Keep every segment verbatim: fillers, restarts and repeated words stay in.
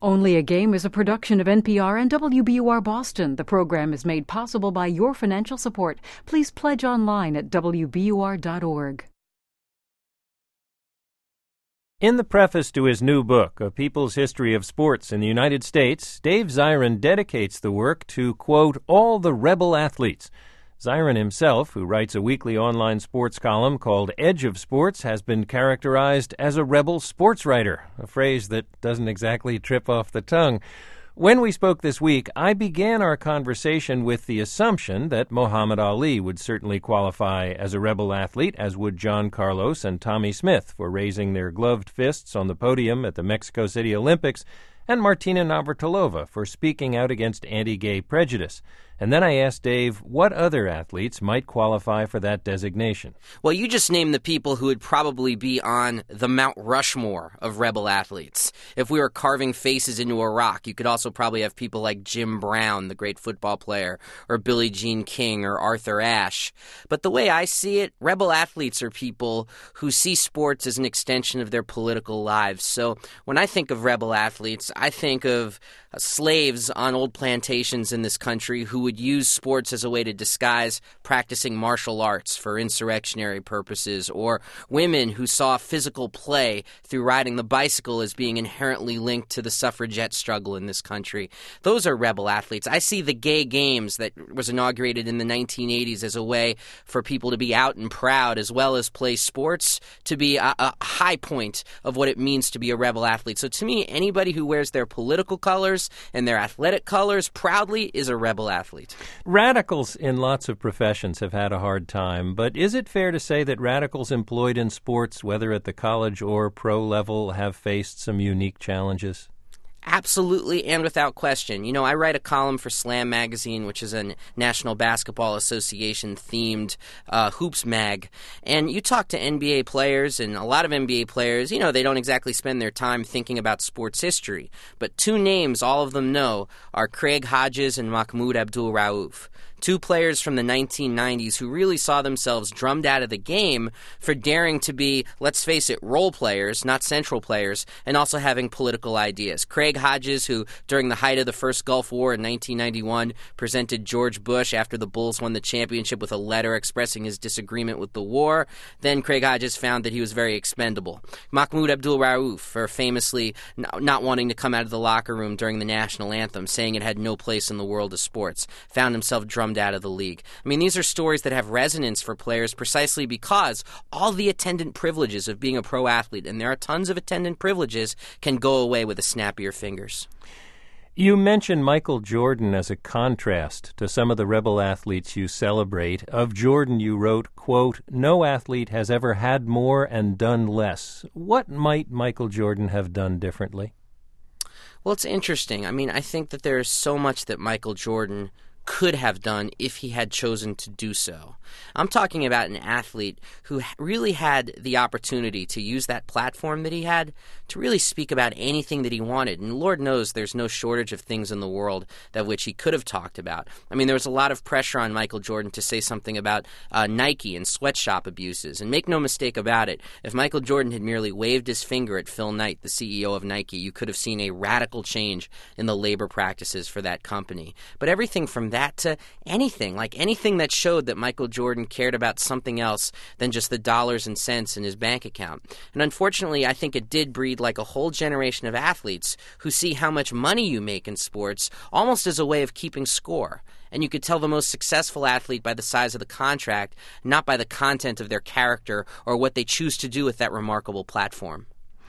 Only a Game is a production of N P R and W B U R Boston. The program is made possible by your financial support. Please pledge online at W B U R dot org. In the preface to his new book, A People's History of Sports in the United States, Dave Zirin dedicates the work to, quote, all the rebel athletes. Zirin himself, who writes a weekly online sports column called Edge of Sports, has been characterized as a rebel sports writer, a phrase that doesn't exactly trip off the tongue. When we spoke this week, I began our conversation with the assumption that Muhammad Ali would certainly qualify as a rebel athlete, as would John Carlos and Tommy Smith for raising their gloved fists on the podium at the Mexico City Olympics, and Martina Navratilova for speaking out against anti-gay prejudice. And then I asked Dave what other athletes might qualify for that designation. Well, you just named the people who would probably be on the Mount Rushmore of rebel athletes. If we were carving faces into a rock, you could also probably have people like Jim Brown, the great football player, or Billie Jean King, or Arthur Ashe. But the way I see it, rebel athletes are people who see sports as an extension of their political lives. So when I think of rebel athletes, I think of uh, slaves on old plantations in this country who would use sports as a way to disguise practicing martial arts for insurrectionary purposes, or women who saw physical play through riding the bicycle as being inherently linked to the suffragette struggle in this country. Those are rebel athletes. I see the Gay Games that was inaugurated in the nineteen eighties as a way for people to be out and proud as well as play sports to be a, a high point of what it means to be a rebel athlete. So to me, anybody who wears their political colors and their athletic colors proudly is a rebel athlete. Radicals in lots of professions have had a hard time, but is it fair to say that radicals employed in sports, whether at the college or pro level, have faced some unique challenges? Absolutely, and without question. You know, I write a column for Slam Magazine, which is a National Basketball Association-themed uh, hoops mag, and you talk to N B A players, and a lot of N B A players, you know, they don't exactly spend their time thinking about sports history, but two names all of them know are Craig Hodges and Mahmoud Abdul-Rauf. Two players from the nineteen nineties who really saw themselves drummed out of the game for daring to be, let's face it, role players, not central players, and also having political ideas. Craig Hodges, who during the height of the first Gulf War in nineteen ninety-one presented George Bush after the Bulls won the championship with a letter expressing his disagreement with the war. Then Craig Hodges found that he was very expendable. Mahmoud Abdul-Rauf, for famously not wanting to come out of the locker room during the national anthem, saying it had no place in the world of sports, found himself drummed out of the league. I mean, these are stories that have resonance for players precisely because all the attendant privileges of being a pro athlete, and there are tons of attendant privileges, can go away with a snap of your fingers. You mentioned Michael Jordan as a contrast to some of the rebel athletes you celebrate. Of Jordan, you wrote, quote, no athlete has ever had more and done less. What might Michael Jordan have done differently? Well, it's interesting. I mean, I think that there is so much that Michael Jordan could have done if he had chosen to do so. I'm talking about an athlete who really had the opportunity to use that platform that he had to really speak about anything that he wanted. And Lord knows there's no shortage of things in the world that which he could have talked about. I mean, there was a lot of pressure on Michael Jordan to say something about uh, Nike and sweatshop abuses. And make no mistake about it, if Michael Jordan had merely waved his finger at Phil Knight, the C E O of Nike, you could have seen a radical change in the labor practices for that company. But everything from that to anything, like anything that showed that Michael Jordan cared about something else than just the dollars and cents in his bank account. And unfortunately, I think it did breed like a whole generation of athletes who see how much money you make in sports almost as a way of keeping score. And you could tell the most successful athlete by the size of the contract, not by the content of their character or what they choose to do with that remarkable platform.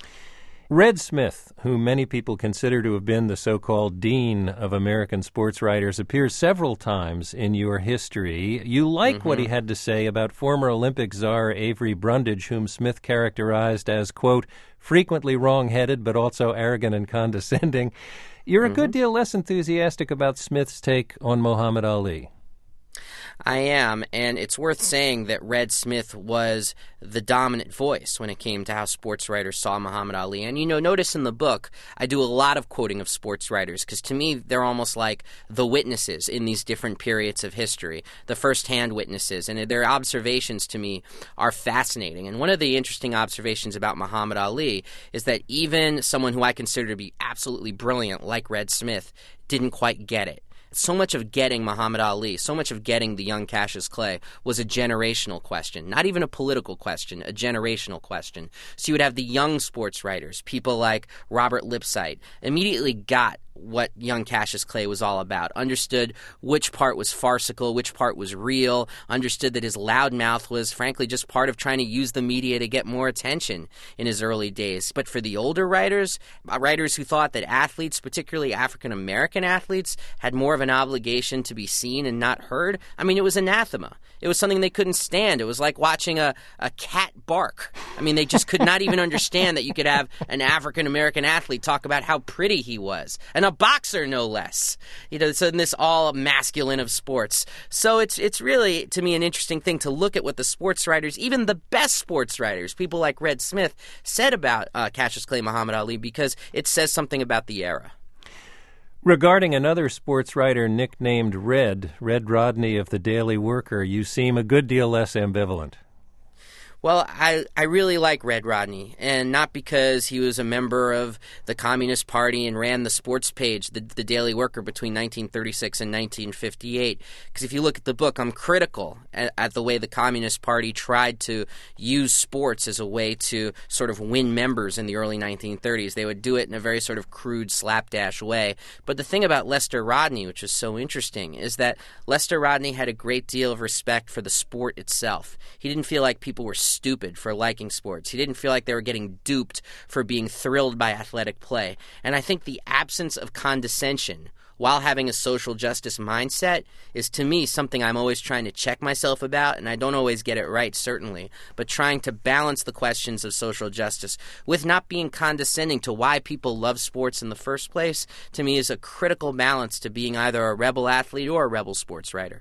Red Smith, who many people consider to have been the so-called dean of American sports writers, appears several times in your history. You like mm-hmm. what he had to say about former Olympic czar Avery Brundage, whom Smith characterized as, quote, frequently wrong-headed but also arrogant and condescending. You're a mm-hmm. good deal less enthusiastic about Smith's take on Muhammad Ali. I am, and it's worth saying that Red Smith was the dominant voice when it came to how sports writers saw Muhammad Ali. And, you know, notice in the book, I do a lot of quoting of sports writers, because to me, they're almost like the witnesses in these different periods of history, the first-hand witnesses, and their observations to me are fascinating. And one of the interesting observations about Muhammad Ali is that even someone who I consider to be absolutely brilliant, like Red Smith, didn't quite get it. So much of getting Muhammad Ali, so much of getting the young Cassius Clay was a generational question, not even a political question, a generational question. So you would have the young sports writers, people like Robert Lipsyte, immediately got what young Cassius Clay was all about, understood which part was farcical, which part was real, understood that his loudmouth was, frankly, just part of trying to use the media to get more attention in his early days. But for the older writers, writers who thought that athletes, particularly African-American athletes, had more of an obligation to be seen and not heard, I mean, it was anathema. It was something they couldn't stand. It was like watching a, a cat bark. I mean, they just could not even understand that you could have an African-American athlete talk about how pretty he was, and a boxer, no less. You know, so in this all masculine of sports. So it's it's really, to me, an interesting thing to look at what the sports writers, even the best sports writers, people like Red Smith, said about uh, Cassius Clay Muhammad Ali, because it says something about the era. Regarding another sports writer nicknamed Red, Red Rodney of the Daily Worker, you seem a good deal less ambivalent. Well, I, I really like Red Rodney, and not because he was a member of the Communist Party and ran the sports page, the, the Daily Worker, between nineteen thirty-six and nineteen fifty-eight. Because if you look at the book, I'm critical at, at the way the Communist Party tried to use sports as a way to sort of win members in the early nineteen thirties. They would do it in a very sort of crude, slapdash way. But the thing about Lester Rodney, which is so interesting, is that Lester Rodney had a great deal of respect for the sport itself. He didn't feel like people were stupid for liking sports. He didn't feel like they were getting duped for being thrilled by athletic play. And I think the absence of condescension while having a social justice mindset is, to me, something I'm always trying to check myself about, and I don't always get it right, certainly, but trying to balance the questions of social justice with not being condescending to why people love sports in the first place, to me, is a critical balance to being either a rebel athlete or a rebel sports writer.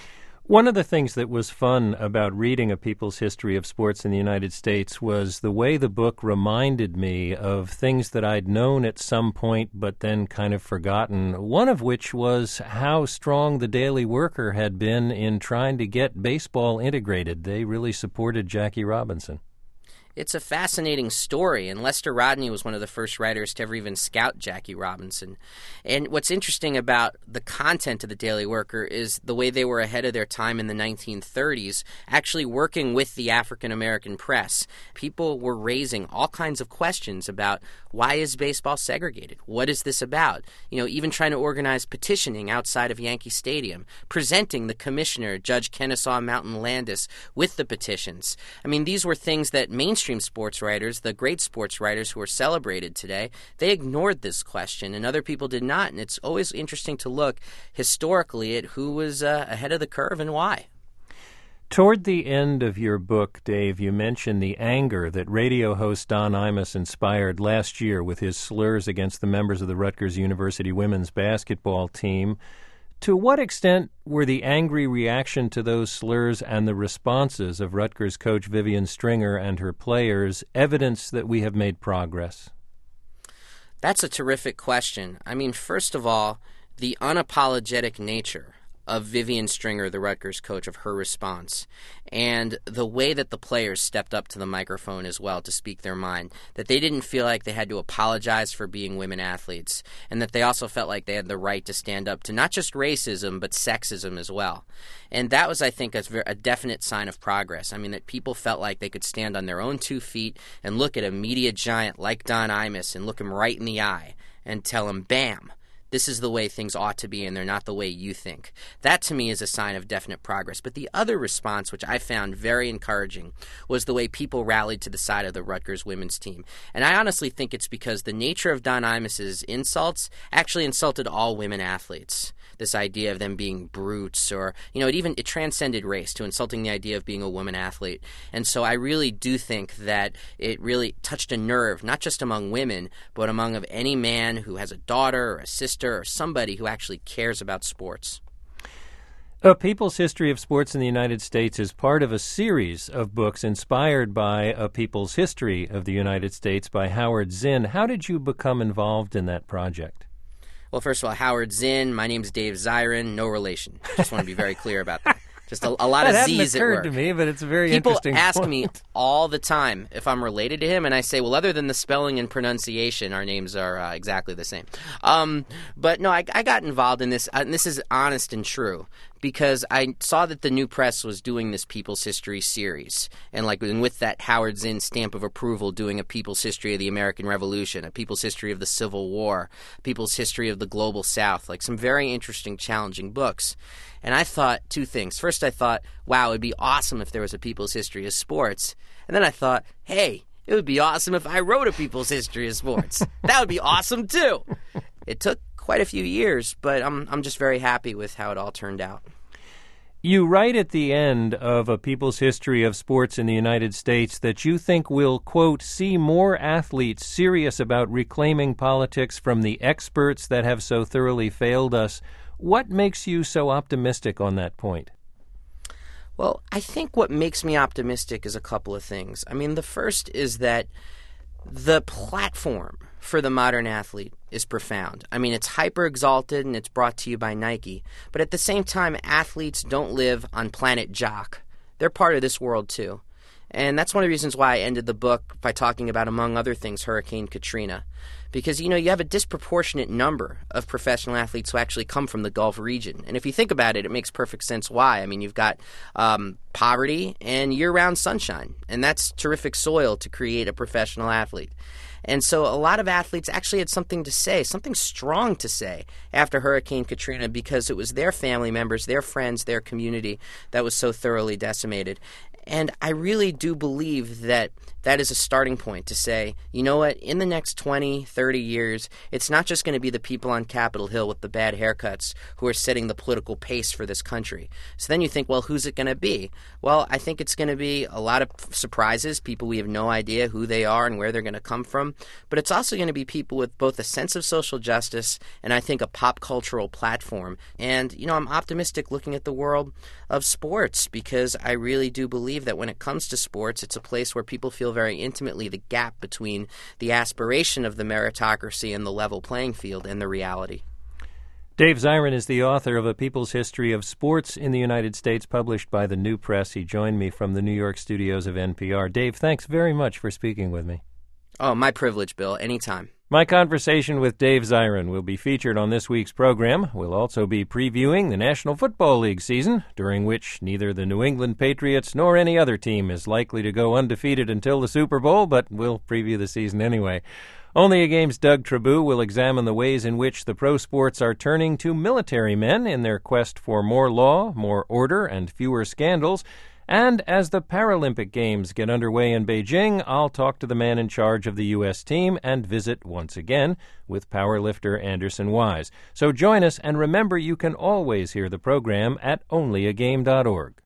One of the things that was fun about reading A People's History of Sports in the United States was the way the book reminded me of things that I'd known at some point but then kind of forgotten, one of which was how strong the Daily Worker had been in trying to get baseball integrated. They really supported Jackie Robinson. It's a fascinating story, and Lester Rodney was one of the first writers to ever even scout Jackie Robinson. And what's interesting about the content of the Daily Worker is the way they were ahead of their time in the nineteen thirties, actually working with the African-American press. People were raising all kinds of questions about, why is baseball segregated? What is this about? You know, even trying to organize petitioning outside of Yankee Stadium, presenting the commissioner, Judge Kennesaw Mountain Landis, with the petitions. I mean, these were things that mainstream sports writers, the great sports writers who are celebrated today, they ignored this question, and other people did not. And it's always interesting to look historically at who was uh, ahead of the curve and why. Toward the end of your book, Dave, you mentioned the anger that radio host Don Imus inspired last year with his slurs against the members of the Rutgers University women's basketball team. To what extent were the angry reaction to those slurs and the responses of Rutgers coach Vivian Stringer and her players evidence that we have made progress? That's a terrific question. I mean, first of all, the unapologetic nature of Vivian Stringer, the Rutgers coach, of her response, and the way that the players stepped up to the microphone as well to speak their mind, that they didn't feel like they had to apologize for being women athletes, and that they also felt like they had the right to stand up to not just racism, but sexism as well. And that was, I think, a, a definite sign of progress. I mean, that people felt like they could stand on their own two feet and look at a media giant like Don Imus and look him right in the eye and tell him, bam, this is the way things ought to be, and they're not the way you think. That, to me, is a sign of definite progress. But the other response, which I found very encouraging, was the way people rallied to the side of the Rutgers women's team. And I honestly think it's because the nature of Don Imus's insults actually insulted all women athletes. This idea of them being brutes, or, you know, it even it transcended race to insulting the idea of being a woman athlete. And so I really do think that it really touched a nerve, not just among women, but among of any man who has a daughter or a sister or somebody who actually cares about sports. A People's History of Sports in the United States is part of a series of books inspired by A People's History of the United States by Howard Zinn. How did you become involved in that project? Well, first of all, Howard Zinn, my name's Dave Zirin, no relation. Just want to be very clear about that. Just a, a lot that of Z's at work. That hadn't occurred to me, but it's a very People interesting ask point. me all the time if I'm related to him, and I say, well, other than the spelling and pronunciation, our names are uh, exactly the same. Um, but no, I, I got involved in this, uh, and this is honest and true, because I saw that the New Press was doing this People's History series, and like and with that Howard Zinn stamp of approval, doing a People's History of the American Revolution, a People's History of the Civil War, People's History of the Global South, like some very interesting, challenging books. And I thought two things. First, I thought, wow, it would be awesome if there was a People's History of Sports. And then I thought, hey, it would be awesome if I wrote a People's History of Sports. That would be awesome, too. It took quite a few years, but I'm I'm just very happy with how it all turned out. You write at the end of A People's History of Sports in the United States that you think we'll, quote, see more athletes serious about reclaiming politics from the experts that have so thoroughly failed us. What makes you so optimistic on that point? Well, I think what makes me optimistic is a couple of things. I mean, the first is that the platform for the modern athlete is profound. I mean, it's hyper-exalted and it's brought to you by Nike. But at the same time, athletes don't live on planet Jock. They're part of this world, too. And that's one of the reasons why I ended the book by talking about, among other things, Hurricane Katrina. Because, you know, you have a disproportionate number of professional athletes who actually come from the Gulf region. And if you think about it, it makes perfect sense why. I mean, you've got um, poverty and year-round sunshine. And that's terrific soil to create a professional athlete. And so a lot of athletes actually had something to say, something strong to say after Hurricane Katrina, because it was their family members, their friends, their community that was so thoroughly decimated. And I really do believe that that is a starting point to say, you know what, in the next twenty, thirty years, it's not just going to be the people on Capitol Hill with the bad haircuts who are setting the political pace for this country. So then you think, well, who's it going to be? Well, I think it's going to be a lot of surprises, people we have no idea who they are and where they're going to come from. But it's also going to be people with both a sense of social justice and I think a pop cultural platform. And, you know, I'm optimistic looking at the world of sports because I really do believe that when it comes to sports, it's a place where people feel very intimately the gap between the aspiration of the meritocracy and the level playing field and the reality. Dave Zirin is the author of A People's History of Sports in the United States, published by the New Press. He joined me from the New York studios of N P R. Dave, thanks very much for speaking with me. Oh, my privilege, Bill. Anytime. My conversation with Dave Zirin will be featured on this week's program. We'll also be previewing the National Football League season, during which neither the New England Patriots nor any other team is likely to go undefeated until the Super Bowl, but we'll preview the season anyway. Only a Game's Doug Trabue will examine the ways in which the pro sports are turning to military men in their quest for more law, more order, and fewer scandals. And as the Paralympic Games get underway in Beijing, I'll talk to the man in charge of the U S team and visit once again with powerlifter Anderson Wise. So join us, and remember you can always hear the program at only a game dot org.